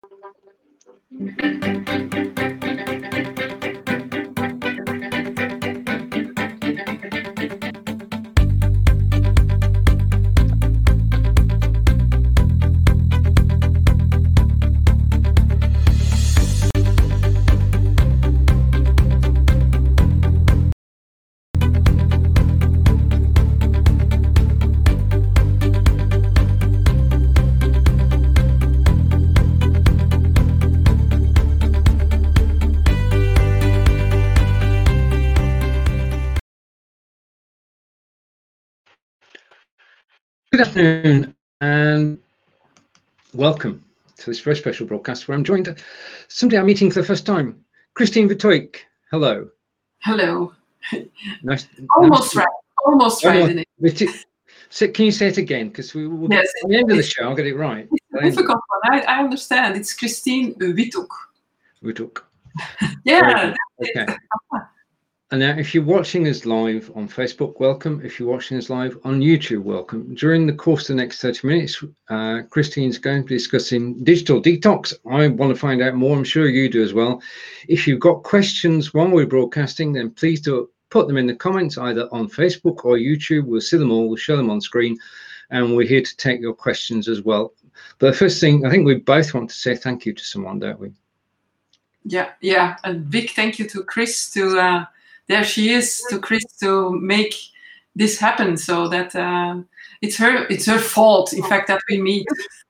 Good afternoon and welcome to this very special broadcast where I'm joined somebody I'm meeting for the first time, Christine Vertoik. Hello. Hello. Nice. Almost right, isn't it? So can you say it again? Because we will Yes, at the end of the show, I'll get it right. It's a difficult one. I understand. It's Christine Withoek. Vertoik. Yeah. Okay. And now, if you're watching us live on Facebook, welcome. If you're watching us live on YouTube, welcome. During the course of the next 30 minutes, Christine's going to be discussing digital detox. I want to find out more. I'm sure you do as well. If you've got questions while we're broadcasting, then please do put them in the comments either on Facebook or YouTube. We'll see them all. We'll show them on screen. And we're here to take your questions as well. But the first thing, I think we both want to say thank you to someone, don't we? Yeah. A big thank you to Chris there she is, to Chris to make this happen, so that it's her fault, in fact, that we meet.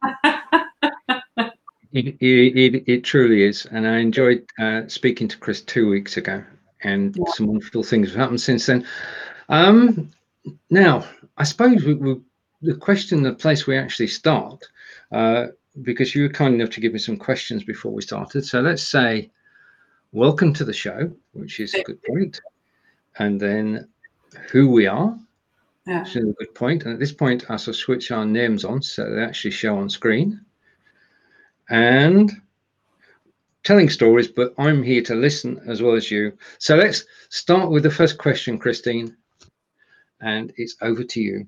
It truly is, and I enjoyed speaking to Chris 2 weeks ago, and some wonderful things have happened since then. Now, I suppose the question, the place we actually start, because you were kind enough to give me some questions before we started, so let's say welcome to the show, which is a good point. And then who we are, which is a good point. And at this point, I shall switch our names on so they actually show on screen. And telling stories, but I'm here to listen as well as you. So let's start with the first question, Christine. And it's over to you.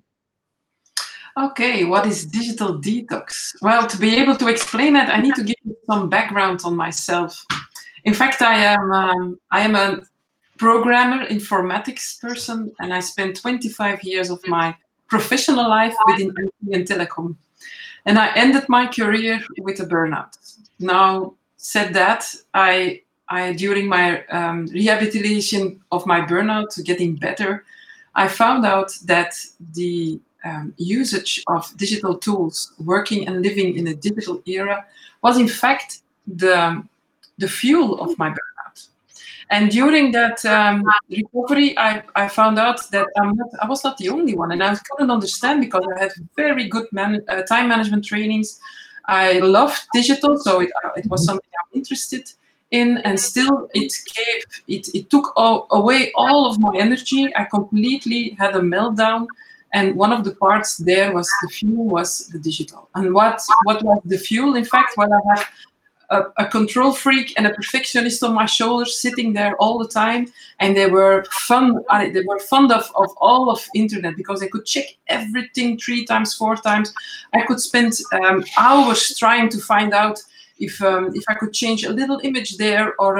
Okay, what is digital detox? Well, to be able to explain it, I need to give you some background on myself. In fact, I am a programmer, informatics person, and I spent 25 years of my professional life within IT and telecom. And I ended my career with a burnout. Now, said that, I during my rehabilitation of my burnout, getting better, I found out that the usage of digital tools, working and living in a digital era, was in fact the fuel of my burnout. And during that recovery, I found out that I was not the only one, and I couldn't understand because I had very good time management trainings. I loved digital, so it was something I'm interested in, and still it took away all of my energy. I completely had a meltdown, and one of the parts there was the fuel was the digital. And what was the fuel? In fact, I have a control freak and a perfectionist on my shoulders, sitting there all the time, and they were fond of all of internet because they could check everything 3 times, 4 times. I could spend hours trying to find out if I could change a little image there or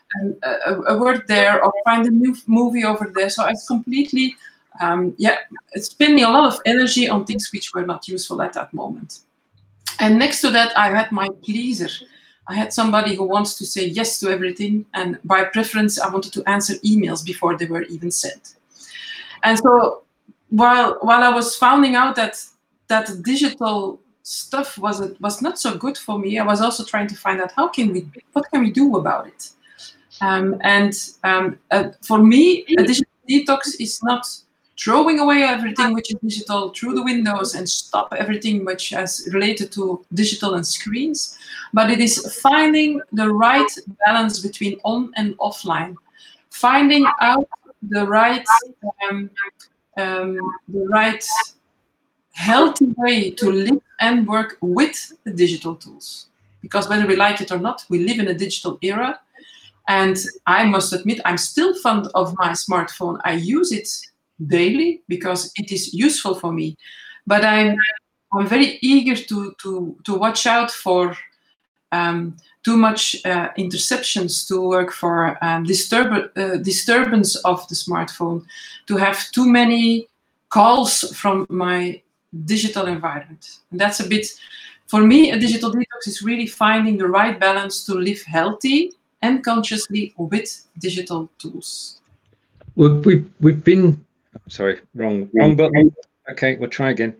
a word there or find a new movie over there. So I was completely spending a lot of energy on things which were not useful at that moment. And next to that, I had my pleaser. I had somebody who wants to say yes to everything, and by preference, I wanted to answer emails before they were even sent. And so, while I was finding out that digital stuff was not so good for me, I was also trying to find out what can we do about it. For me, a digital detox is not throwing away everything which is digital through the windows and stop everything which is related to digital and screens, but it is finding the right balance between on and offline, finding out the right healthy way to live and work with the digital tools. Because whether we like it or not, we live in a digital era, and I must admit I'm still fond of my smartphone. I use it daily because it is useful for me, but I'm very eager to watch out for too much interceptions to work for disturbance of the smartphone, to have too many calls from my digital environment. And that's a bit, for me, a digital detox is really finding the right balance to live healthy and consciously with digital tools. Well, we've been, sorry, wrong button. Okay, we'll try again.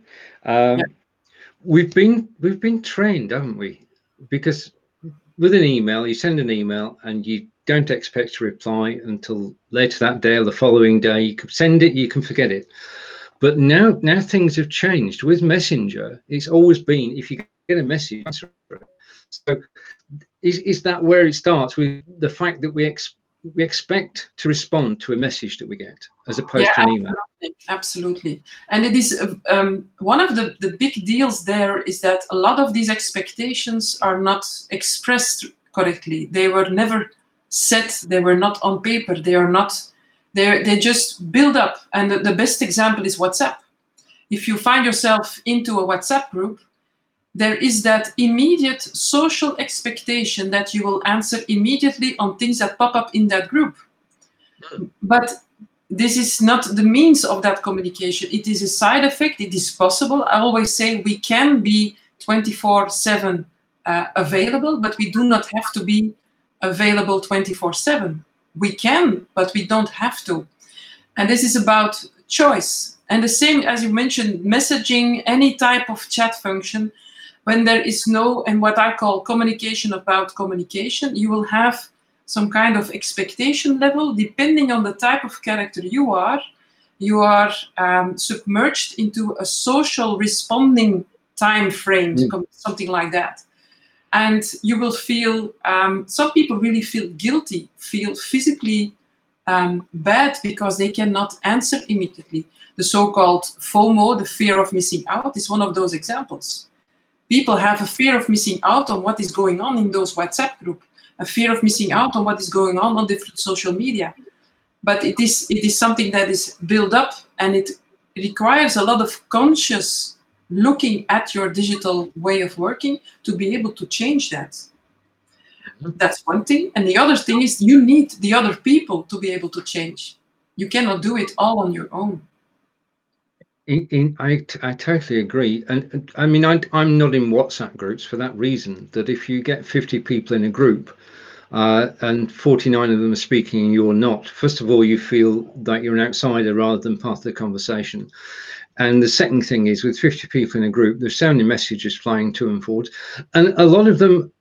We've been trained, haven't we? Because with an email, you send an email and you don't expect to reply until later that day or the following day. You can send it, you can forget it. But now things have changed. With Messenger, it's always been, if you get a message, answer it. So is that where it starts, with the fact that we expect to respond to a message that we get, as opposed to an email? Absolutely. And it is one of the big deals there is that a lot of these expectations are not expressed correctly. They were never set. They were not on paper. They are not. They just build up. And the best example is WhatsApp. If you find yourself into a WhatsApp group, there is that immediate social expectation that you will answer immediately on things that pop up in that group. But this is not the means of that communication. It is a side effect. It is possible. I always say we can be 24/7 available, but we do not have to be available 24/7. We can, but we don't have to. And this is about choice. And the same, as you mentioned, messaging, any type of chat function, when there is no, and what I call communication about communication, you will have some kind of expectation level. Depending on the type of character you are submerged into a social responding time frame, something like that. And you will feel, some people really feel guilty, feel physically bad because they cannot answer immediately. The so-called FOMO, the fear of missing out, is one of those examples. People have a fear of missing out on what is going on in those WhatsApp groups, a fear of missing out on what is going on different social media. But it is something that is built up, and it requires a lot of conscious looking at your digital way of working to be able to change that. That's one thing. And the other thing is you need the other people to be able to change. You cannot do it all on your own. I totally agree. And I mean, I'm not in WhatsApp groups for that reason, that if you get 50 people in a group and 49 of them are speaking and you're not, first of all, you feel that you're an outsider rather than part of the conversation. And the second thing is, with 50 people in a group, there's so many messages flying to and forward. And a lot of them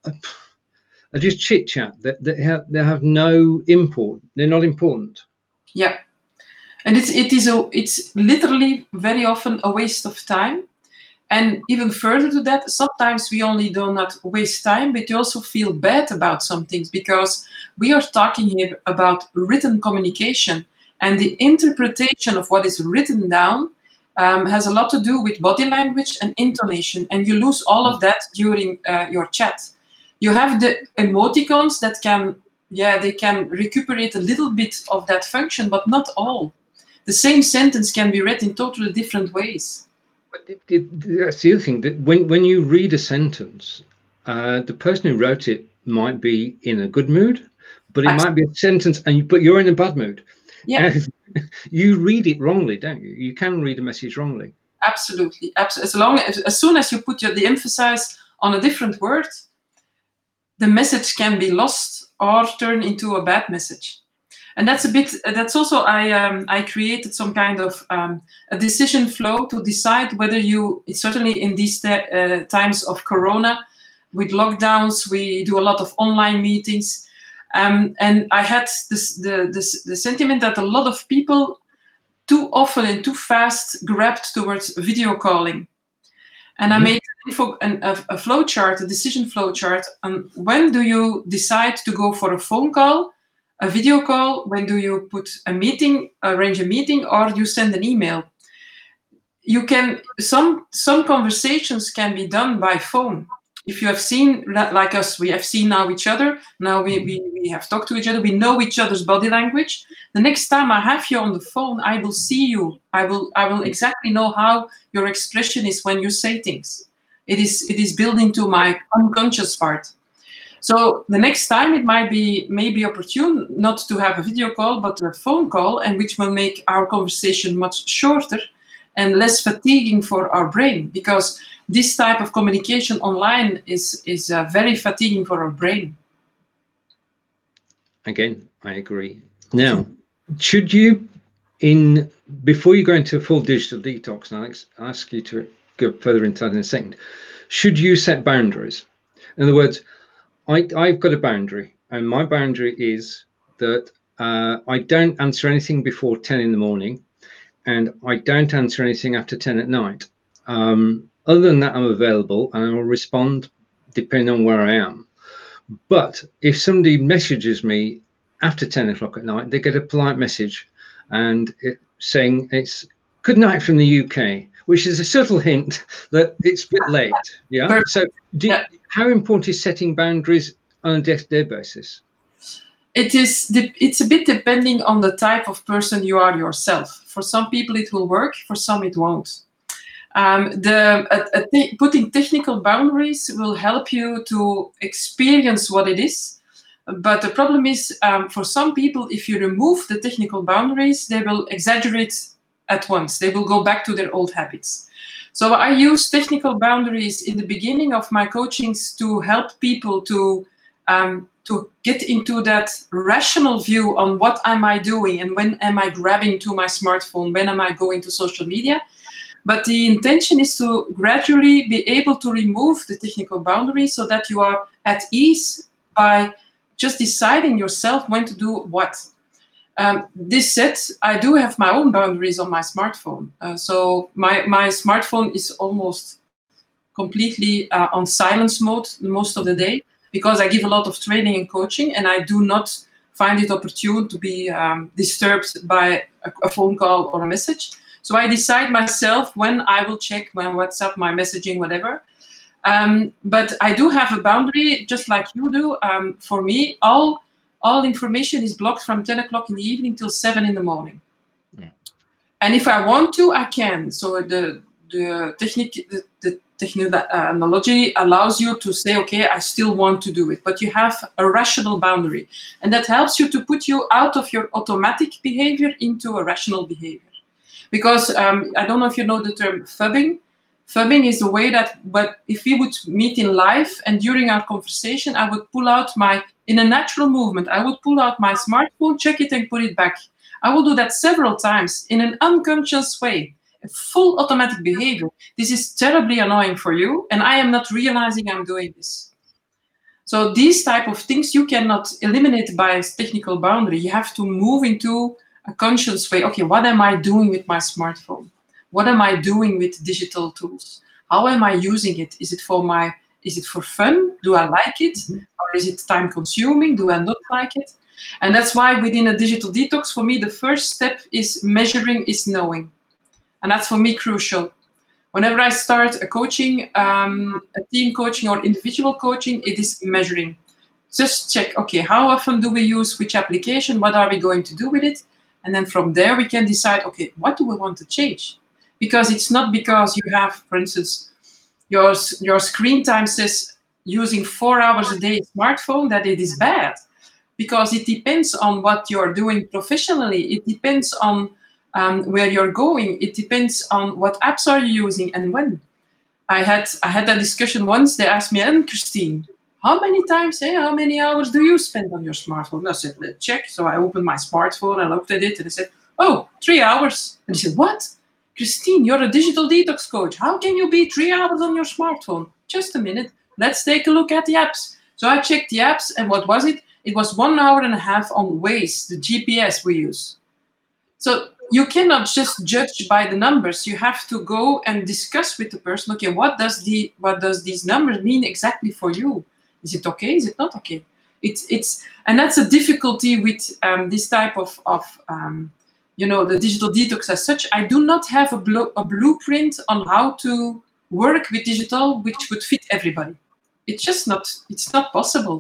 are just chit chat that they have no import. They're not important. Yeah. And it's literally very often a waste of time. And even further to that, sometimes we only do not waste time, but you also feel bad about some things, because we are talking here about written communication, and the interpretation of what is written down has a lot to do with body language and intonation, and you lose all of that during your chat. You have the emoticons that they can recuperate a little bit of that function, but not all. The same sentence can be read in totally different ways. That's the other thing, that when you read a sentence, the person who wrote it might be in a good mood, but it might be a sentence, but you're in a bad mood. Yeah. And you read it wrongly, don't you? You can read a message wrongly. Absolutely. As soon as you put the emphasis on a different word, the message can be lost or turn into a bad message. And that's also, I created some kind of a decision flow to decide whether certainly in these times of Corona, with lockdowns, we do a lot of online meetings. And I had the sentiment that a lot of people too often and too fast grabbed towards video calling. And I made a flow chart, a decision flow chart, on when do you decide to go for a phone call, a video call, when do you arrange a meeting, or you send an email. You can, some conversations can be done by phone. If you have seen, like us, we have seen now each other, now we have talked to each other, we know each other's body language. The next time I have you on the phone, I will see you. I will exactly know how your expression is when you say things. It is built into my unconscious part. So the next time it might be maybe opportune not to have a video call, but a phone call, and which will make our conversation much shorter and less fatiguing for our brain, because this type of communication online is very fatiguing for our brain. Again, I agree. Now, should you, before you go into a full digital detox, and I'll ask you to go further into that in a second, should you set boundaries? In other words, I've got a boundary, and my boundary is that I don't answer anything before 10 in the morning, and I don't answer anything after 10 at night. Other than that, I'm available, and I will respond depending on where I am. But if somebody messages me after 10 o'clock at night, they get a polite message and saying it's good night from the UK, which is a subtle hint that it's a bit late. Yeah. So how important is setting boundaries on a day-to-day basis? It's a bit depending on the type of person you are yourself. For some people it will work, for some it won't. Putting technical boundaries will help you to experience what it is. But the problem is, for some people, if you remove the technical boundaries, they will exaggerate at once. They will go back to their old habits. So I use technical boundaries in the beginning of my coachings to help people to get into that rational view on what am I doing and when am I grabbing to my smartphone, when am I going to social media. But the intention is to gradually be able to remove the technical boundaries so that you are at ease by just deciding yourself when to do what. This said, I do have my own boundaries on my smartphone. So my smartphone is almost completely on silence mode most of the day, because I give a lot of training and coaching, and I do not find it opportune to be disturbed by a phone call or a message. So I decide myself when I will check my WhatsApp, my messaging, whatever. But I do have a boundary, just like you do. For me, all information is blocked from 10 o'clock in the evening till 7 in the morning. Yeah. And if I want to, I can. So the technology allows you to say, okay, I still want to do it, but you have a rational boundary. And that helps you to put you out of your automatic behavior into a rational behavior. Because I don't know if you know the term phubbing. Phubbing is the way that, but if we would meet in live and during our conversation, I would pull out in a natural movement, I would pull out my smartphone, check it and put it back. I will do that several times in an unconscious way, a full automatic behavior. This is terribly annoying for you, and I am not realizing I'm doing this. So these type of things you cannot eliminate by a technical boundary. You have to move into a conscious way. Okay, what am I doing with my smartphone? What am I doing with digital tools? How am I using it? Is it for fun? Do I like it? Or is it time consuming? Do I not like it? And that's why within a digital detox, for me, the first step is measuring, is knowing. And that's for me crucial. Whenever I start a coaching, a team coaching or individual coaching, it is measuring. Just check, okay, how often do we use which application? What are we going to do with it? And then from there, we can decide, okay, what do we want to change? Because it's not because you have, for instance, your screen time says using 4 hours a day smartphone, that it is bad. Because it depends on what you're doing professionally. It depends on where you're going. It depends on what apps are you using and when. I had that discussion once. They asked me, and Christine, how many hours do you spend on your smartphone? And I said, let's check. So I opened my smartphone, I looked at it, and I said, oh, 3 hours. And he said, what? Christine, you're a digital detox coach. How can you be 3 hours on your smartphone? Just a minute. Let's take a look at the apps. So I checked the apps, and what was it? It was 1.5 hours on Waze, the GPS we use. So you cannot just judge by the numbers. You have to go and discuss with the person, okay, what does these numbers mean exactly for you? Is it okay? Is it not okay? And that's a difficulty with this type of the digital detox as such. I do not have a blueprint on how to work with digital which would fit everybody. It's not possible.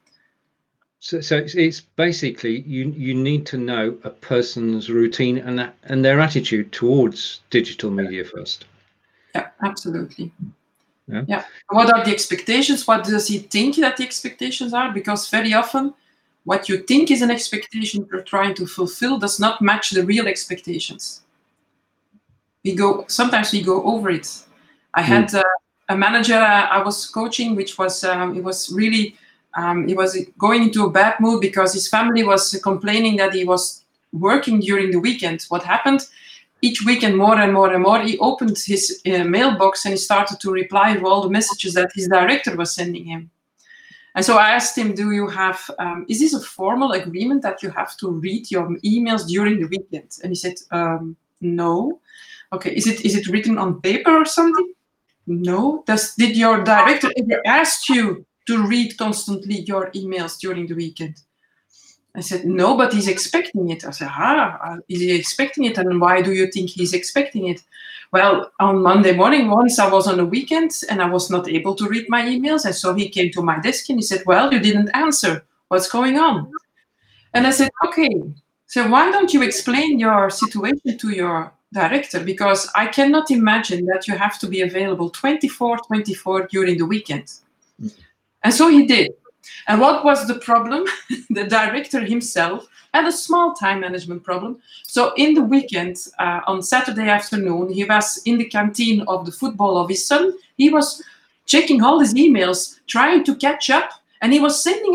So it's basically you need to know a person's routine and their attitude towards digital media first. Yeah, absolutely. Yeah. What are the expectations? What does he think that the expectations are? Because very often what you think is an expectation you're trying to fulfill does not match the real expectations. Sometimes we go over it. I had a manager I was coaching, which was he was really he was going into a bad mood because his family was complaining that he was working during the weekend. What happened? Each weekend, more and more and more, he opened his mailbox and he started to reply to all the messages that his director was sending him. And so I asked him, do you have, is this a formal agreement that you have to read your emails during the weekend? And he said, no. Okay, is it written on paper or something? No. Did your director ever ask you to read constantly your emails during the weekend? I said, no, but he's expecting it. I said, is he expecting it? And why do you think he's expecting it? Well, on Monday morning, once I was on the weekend and I was not able to read my emails. And so he came to my desk and he said, well, you didn't answer. What's going on? And I said, okay, so why don't you explain your situation to your director? Because I cannot imagine that you have to be available 24/24 during the weekend. And so he did. And what was the problem? The director himself had a small time management problem. So in the weekend, on Saturday afternoon, he was in the canteen of the football of his son. He was checking all his emails, trying to catch up, and he was sending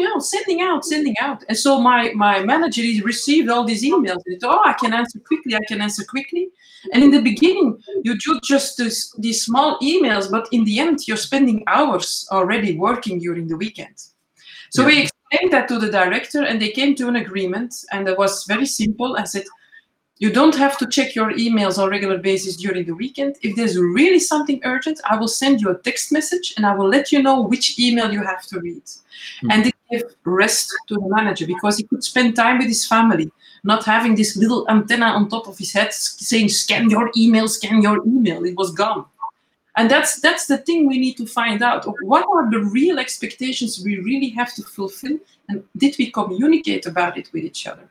out. And so my manager, he received all these emails. He thought, I can answer quickly. And in the beginning, you do just these small emails, but in the end, you're spending hours already working during the weekend. So we explained that to the director and they came to an agreement, and it was very simple. I said, you don't have to check your emails on a regular basis during the weekend. If there's really something urgent, I will send you a text message and I will let you know which email you have to read. And it gave rest to the manager because he could spend time with his family, not having this little antenna on top of his head saying, scan your email. It was gone. And that's the thing we need to find out. What are the real expectations we really have to fulfill? And did we communicate about it with each other?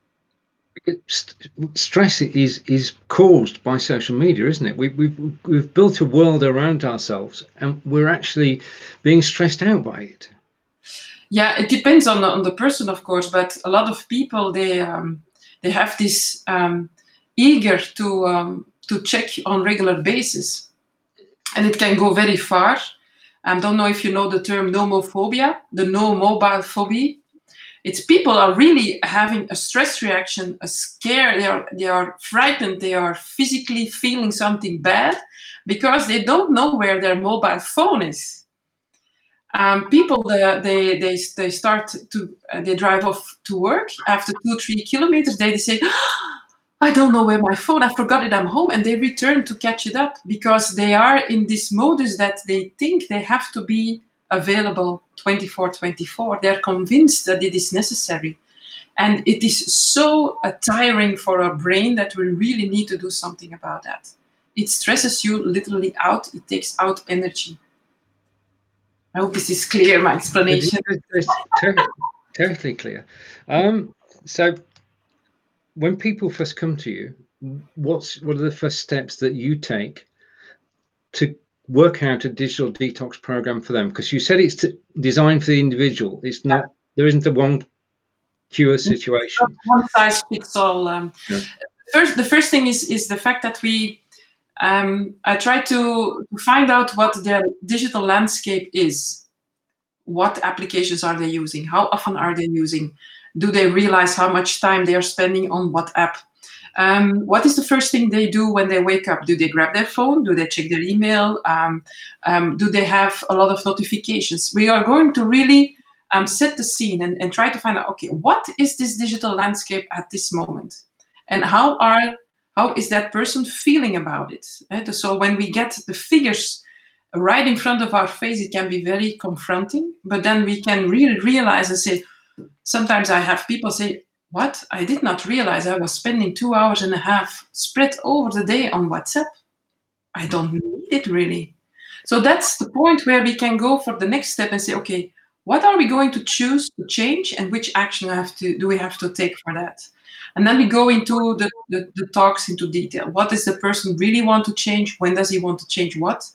Stress is caused by social media, isn't it? We've built a world around ourselves and we're actually being stressed out by it. Yeah, it depends on the person, of course, but a lot of people, they have this eager to check on regular basis. And it can go very far. I don't know if you know the term nomophobia, the no mobile phobia. It's people are really having a stress reaction, a scare. They are frightened. They are physically feeling something bad because they don't know where their mobile phone is. People they start to they drive off to work after 2-3 kilometers. They say, I don't know where my phone, I forgot it, I'm home, and they return to catch it up because they are in this modus that they think they have to be available 24/24. They're convinced that it is necessary. And it is so tiring for our brain that we really need to do something about that. It stresses you literally out, it takes out energy. I hope this is clear, my explanation. It's totally clear. So when people first come to you, what are the first steps that you take to work out a digital detox program for them? Because you said it's designed for the individual. It's not. There isn't a one cure situation. One size fits all. The first thing is the fact that I try to find out what their digital landscape is. What applications are they using? How often are they using? Do they realize how much time they are spending on what app? What is the first thing they do when they wake up? Do they grab their phone? Do they check their email? Do they have a lot of notifications? We are going to really set the scene and try to find out, okay, what is this digital landscape at this moment? And how is that person feeling about it? Right? So when we get the figures right in front of our face, it can be very confronting, but then we can really realize and say, sometimes I have people say, what? I did not realize I was spending 2.5 hours spread over the day on WhatsApp. I don't need it really. So that's the point where we can go for the next step and say, okay, what are we going to choose to change and which action do we have to take for that? And then we go into the talks into detail. What does the person really want to change? When does he want to change what?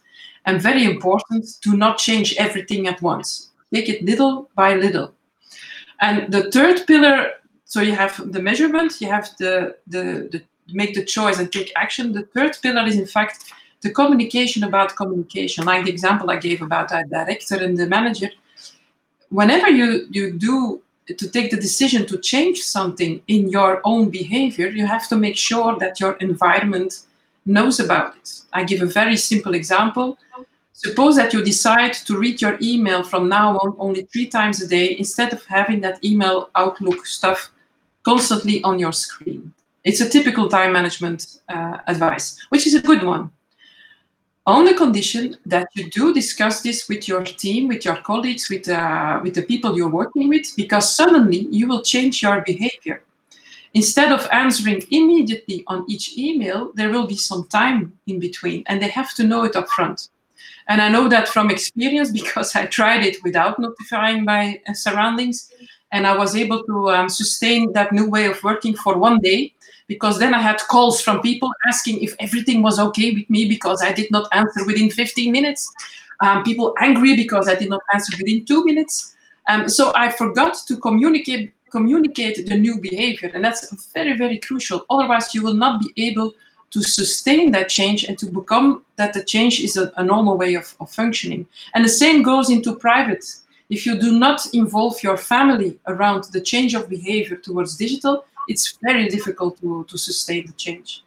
And very important, do not change everything at once. Take it little by little. And the third pillar, so you have the measurement, you have the make the choice and take action. The third pillar is in fact the communication about communication, like the example I gave about that director and the manager. Whenever you do to take the decision to change something in your own behavior, you have to make sure that your environment knows about it. I give a very simple example. Suppose that you decide to read your email from now on only 3 times a day instead of having that email Outlook stuff constantly on your screen. It's a typical time management advice, which is a good one. On the condition that you do discuss this with your team, with your colleagues, with the people you're working with, because suddenly you will change your behavior. Instead of answering immediately on each email, there will be some time in between, and they have to know it up front. And I know that from experience because I tried it without notifying my surroundings, and I was able to sustain that new way of working for 1 day, because then I had calls from people asking if everything was okay with me because I did not answer within 15 minutes. People angry because I did not answer within 2 minutes. So I forgot to communicate the new behavior, and that's very, very crucial. Otherwise, you will not be able to sustain that change and to become that the change is a normal way of functioning. And the same goes into private. If you do not involve your family around the change of behavior towards digital, it's very difficult to sustain the change.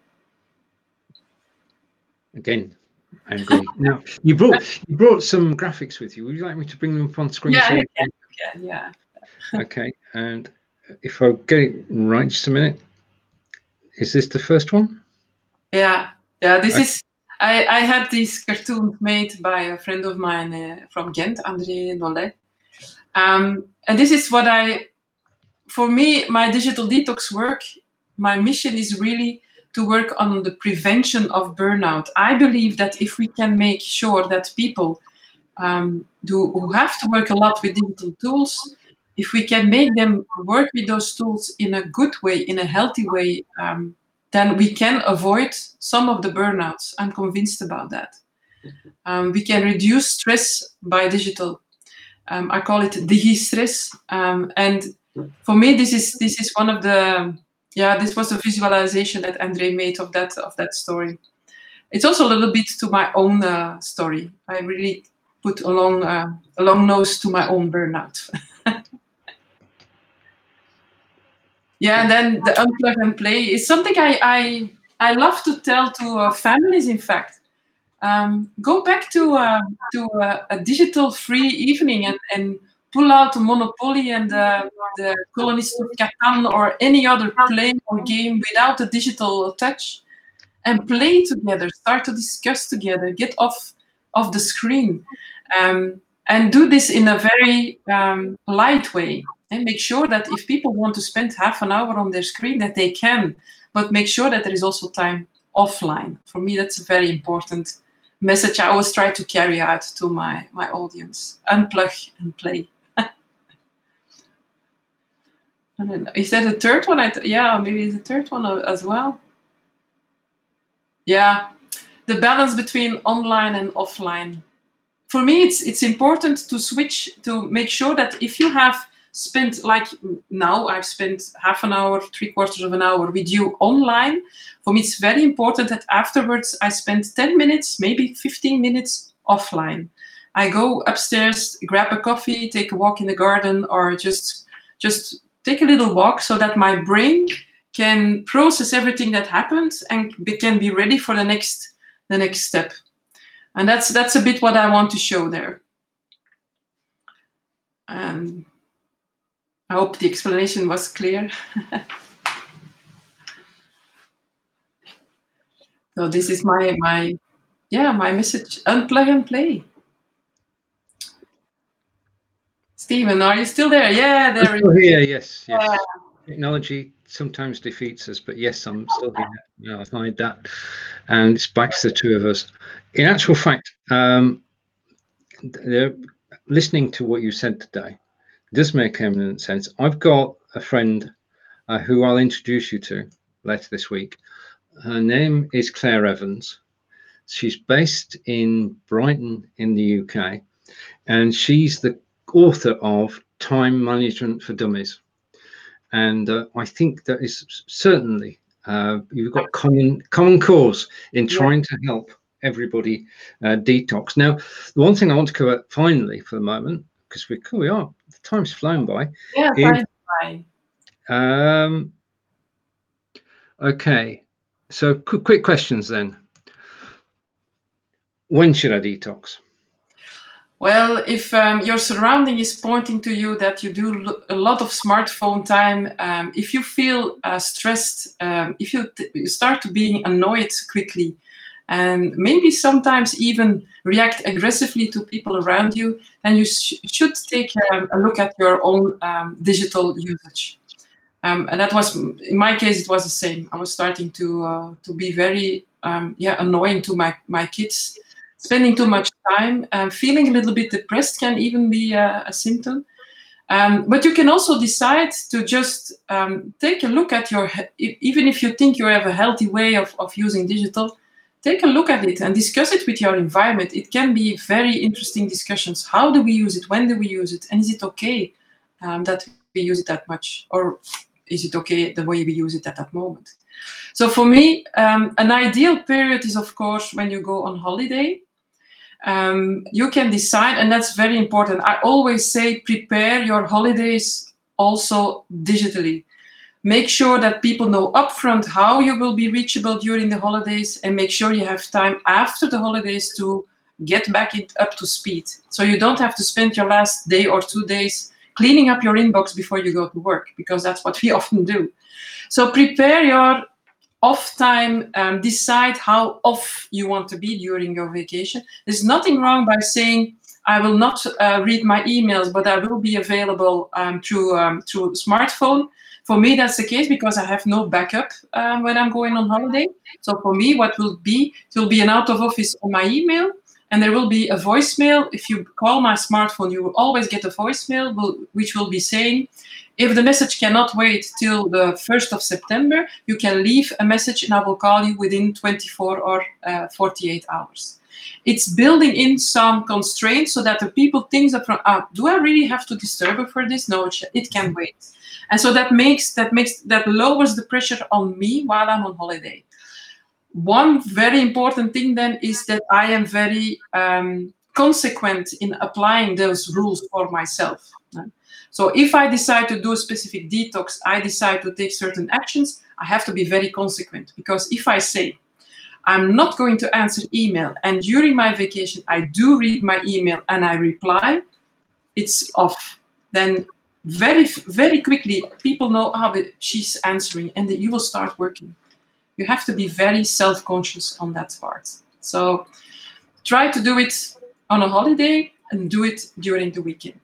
Again, I agree. Now, you brought some graphics with you. Would you like me to bring them up on screen? Yeah, yeah. Okay, and if I get it right, just a minute. Is this the first one? Yeah. This is. I had these cartoons made by a friend of mine from Ghent, André Nollet. And this is what for me, my digital detox work, my mission is really to work on the prevention of burnout. I believe that if we can make sure that people who have to work a lot with digital tools, if we can make them work with those tools in a good way, in a healthy way, then we can avoid some of the burnouts. I'm convinced about that. We can reduce stress by digital. I call it digi-stress. And for me, this is one of the, this was a visualization that André made of that story. It's also a little bit to my own story. I really put a long nose to my own burnout. And then the unplug and play is something I love to tell to families, in fact. Go back to a digital-free evening and pull out Monopoly and the Colonist of Catan or any other play or game without a digital touch, and play together, start to discuss together, get off the screen, and do this in a very light way. And make sure that if people want to spend half an hour on their screen, that they can, but make sure that there is also time offline. For me, that's a very important message I always try to carry out to my audience. Unplug and play. Is that the third one? Maybe the third one as well. Yeah, the balance between online and offline. For me, it's important to switch, to make sure that if you have spent, like now, I've spent half an hour, 3/4 of an hour with you online. For me, it's very important that afterwards I spend 10 minutes, maybe 15 minutes offline. I go upstairs, grab a coffee, take a walk in the garden, or just take a little walk so that my brain can process everything that happened and can be ready for the next step. And that's a bit what I want to show there. I hope the explanation was clear. So this is my message. Unplug and play. Stephen, are you still there? Yeah, there I'm still here. Yes. Technology sometimes defeats us, but yes, I'm still here. No, I've hide that, and it's back to the two of us. In actual fact, listening to what you said today does make eminent sense. I've got a friend who I'll introduce you to later this week. Her name is Claire Evans. She's based in Brighton in the UK, and she's the author of Time Management for Dummies. And I think that is certainly you've got common cause in trying to help everybody detox. Now, the one thing I want to cover finally for the moment, because we are, the time's flown by. Yeah, is, fine. Okay, so quick questions then. When should I detox? Well, if your surrounding is pointing to you that you do a lot of smartphone time, if you feel stressed, if you start to being annoyed quickly, and maybe sometimes even react aggressively to people around you, then you should take a look at your own digital usage. And that was, in my case, it was the same. I was starting to be very annoying to my kids. Spending too much time, feeling a little bit depressed can even be a symptom. But you can also decide to just take a look at even if you think you have a healthy way of using digital, take a look at it and discuss it with your environment. It can be very interesting discussions. How do we use it? When do we use it? And is it okay that we use it that much? Or is it okay the way we use it at that moment? So for me, an ideal period is, of course, when you go on holiday. You can decide, and that's very important. I always say prepare your holidays also digitally. Make sure that people know upfront how you will be reachable during the holidays, and make sure you have time after the holidays to get back up to speed. So you don't have to spend your last day or 2 days cleaning up your inbox before you go to work, because that's what we often do. So prepare your off time, decide how off you want to be during your vacation. There's nothing wrong by saying, I will not read my emails, but I will be available through smartphone. For me, that's the case because I have no backup when I'm going on holiday. So for me, what will be, it will be an out of office on my email, and there will be a voicemail. If you call my smartphone, you will always get a voicemail, which will be saying, if the message cannot wait till the 1st of September, you can leave a message and I will call you within 24 or 48 hours. It's building in some constraints so that the people think that, do I really have to disturb her for this? No, it can wait. And so that lowers the pressure on me while I'm on holiday. One very important thing then is that I am very consequent in applying those rules for myself. So if I decide to do a specific detox, I decide to take certain actions, I have to be very consequent. Because if I say, I'm not going to answer email, and during my vacation, I do read my email and I reply, it's off. Then very, very quickly, people know, but she's answering, and you will start working. You have to be very self-conscious on that part. So try to do it on a holiday and do it during the weekend.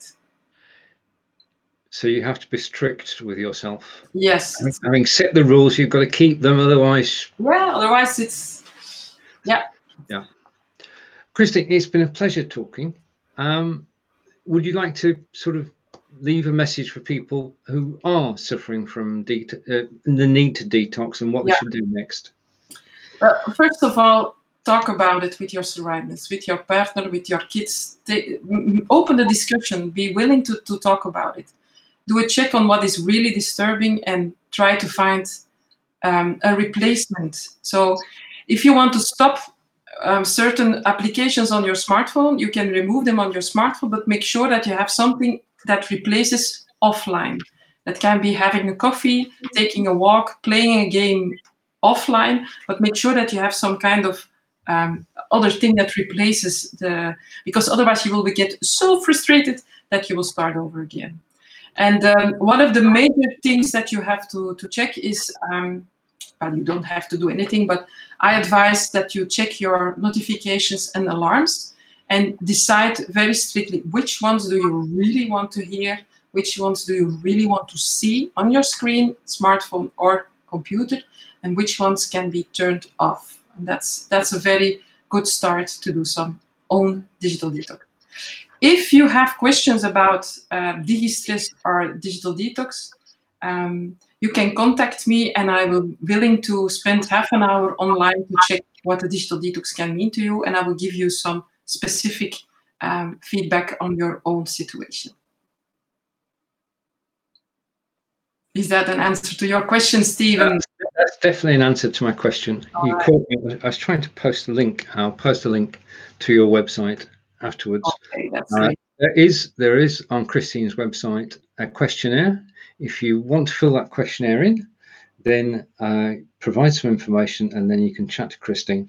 So you have to be strict with yourself. Yes. Having set the rules, you've got to keep them, otherwise. Yeah, otherwise it's, yeah. Yeah. Christy, it's been a pleasure talking. Would you like to sort of leave a message for people who are suffering from the need to detox and what we should do next? First of all, talk about it with your surroundings, with your partner, with your kids. Open the discussion. Be willing to talk about it. Do a check on what is really disturbing and try to find a replacement. So if you want to stop certain applications on your smartphone, you can remove them on your smartphone, but make sure that you have something that replaces offline. That can be having a coffee, taking a walk, playing a game offline, but make sure that you have some kind of other thing that replaces because otherwise you will get so frustrated that you will start over again. And one of the major things that you have to check is, well, you don't have to do anything, but I advise that you check your notifications and alarms and decide very strictly which ones do you really want to hear, which ones do you really want to see on your screen, smartphone or computer, and which ones can be turned off. And that's a very good start to do some own digital detox. If you have questions about DigiStress or digital detox, you can contact me, and I will be willing to spend half an hour online to check what a digital detox can mean to you, and I will give you some specific feedback on your own situation. Is that an answer to your question, Stephen? That's definitely an answer to my question. All You right. caught me. I was trying to post a link. I'll post a link to your website afterwards. Okay, that's great. There is on Christine's website a questionnaire. If you want to fill that questionnaire in, then provide some information, and then you can chat to Christine.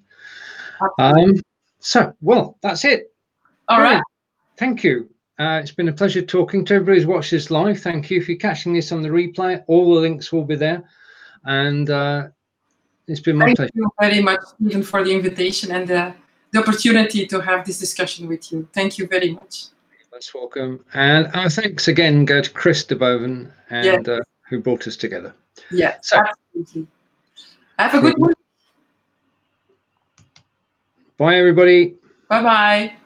So, well, that's it. All right. Thank you. It's been a pleasure talking to everybody who's watched this live. Thank you. If you're catching this on the replay, all the links will be there. And it's been my pleasure. Thank you very much, Stephen, for the invitation and the opportunity to have this discussion with you. Thank you very much. Most welcome. And our thanks again go to Chris de Boven, and who brought us together. Yeah, so, absolutely. Have a good week. Bye, everybody. Bye-bye.